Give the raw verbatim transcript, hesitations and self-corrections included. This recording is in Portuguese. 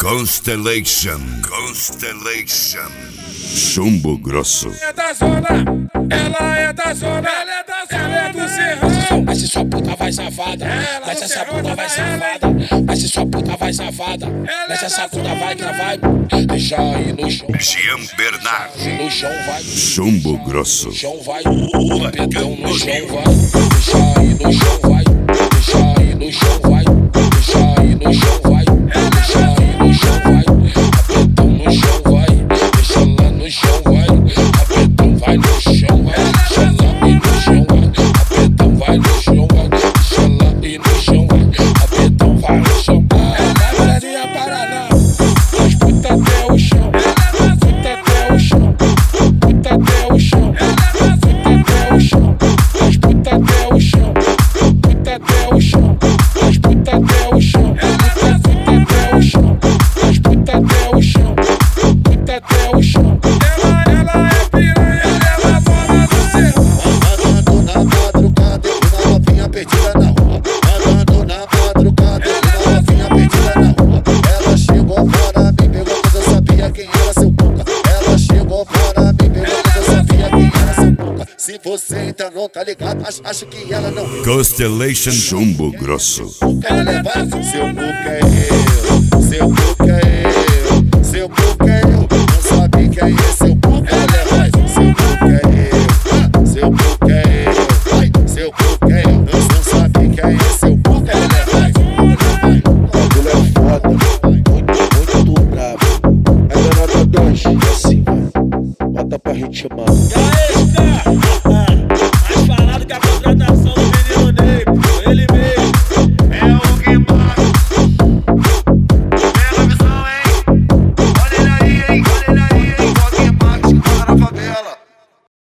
Constellation, Constellation, Chumbo Grosso. Ela é da zona, ela é da zona, ela é da zona, ela é do serrão. Mas se sua puta vai safada, mas essa puta vai safada, mas se sua puta vai safada, mas essa puta vai que ela vai deixar aí no chão. Jean Bernard, No chão vai, Chumbo Grosso. no chão vai, o pedão no chão vai, deixar aí no chão vai, deixar aí no chão vai, deixar aí no chão vai, deixar aí no chão vai, apetão no chão vai, deixa lá no chão vai, apetão vai no chão vai, deixa lá e no chão vai, apetão vai no chão vai, deixa lá e no chão vai, apetão vai no chão vai. Ela é minha Paraná, as puta até o chão, puta até o chão, puta até o chão, puta até o chão, as puta até o chão, puta até o chão, as puta até o chão, puta até o chão, as puta até o chão, puta até o chão. Ela, ela é piranha, ela é zona do serrão. Andando na madrugada, uma novinha perdida na rua. Andando na madrugada, uma novinha perdida na rua. Ela chegou fora, me pegou, mas eu sabia quem era seu boca. Ela chegou fora, me pegou, mas eu sabia quem era seu boca. Se você ainda não tá ligado, acho, acho que ela não. Constellation, Chumbo Grosso. Ela leva seu boca é eu, seu boca é eu, seu boca é eu. Não sabe quem é seu boca. Ela leva seu boca é eu, seu boca é eu, vai, seu boca é eu. Não, não sabe quem é seu boca. Ela leva, o bagulho é foda, muito, muito brabo. É da nota dois, assim, vai. Bota pra ritmar.